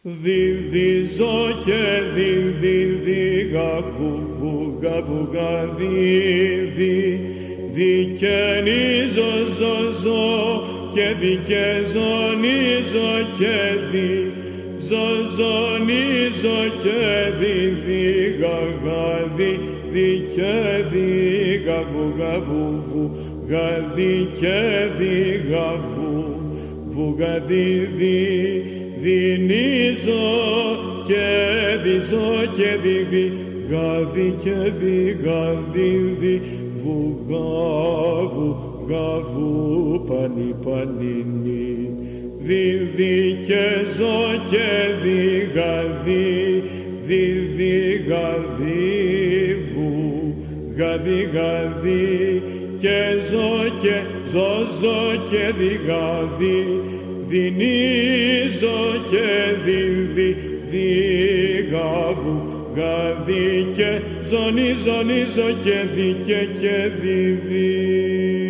Διδυζώ και διδυδίγα βουγα διδυ δικαινίζω ζωζώ και δικαιζονίζω και ζωζονίζω και διδύγα δικαιδίγα βουγα δικαιδίγα βουγα δινίζω και διζώ και δικαιδίγα βουγαβου πανινή διδικεζώ και διγαδί και ζω και ζω και δινίζω και διγαβου γαδί και ζωνίζω και δίκαι και διδί.